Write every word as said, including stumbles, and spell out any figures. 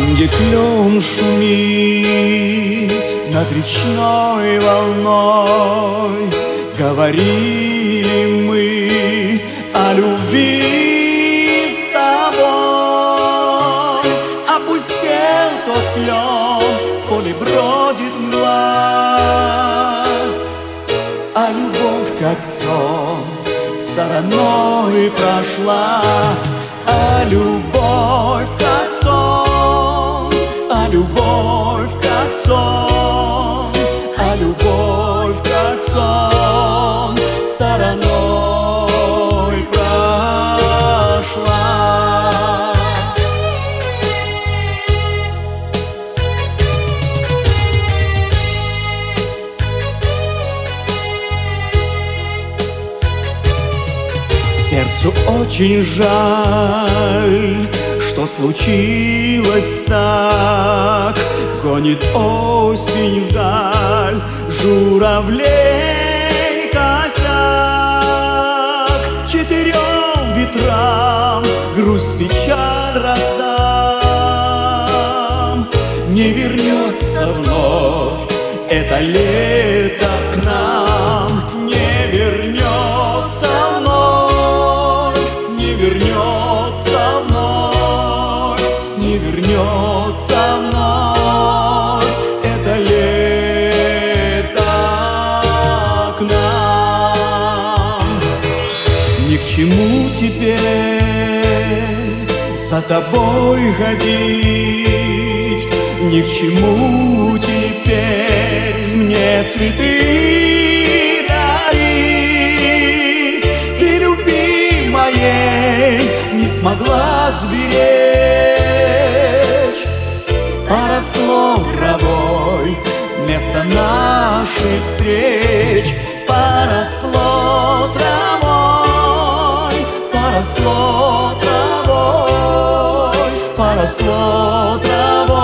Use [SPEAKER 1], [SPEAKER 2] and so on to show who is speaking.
[SPEAKER 1] где клен шумит над речной волной, говорили мы о любви с тобой. Опустел тот клен, в поле бродит мгла, а любовь, как сон, стороной прошла. А любовь, как сон, а любовь, как сон, а любовь, как сон, стороной прошла. Сердцу очень жаль, что случилось так. Гонит осень вдаль журавлей косяк. Четырем ветрам грусть, печаль раздам. Не вернется вновь это лето к нам, не вернется вновь, не вернется вновь, не вернется вновь это лето к нам. Ни к чему теперь за тобой ходить, ни к чему теперь мне цветы дарить. Ты любви моей не смогла сберечь, поросло травой место наших встреч. Поросло травой, поросло травой, поросло травой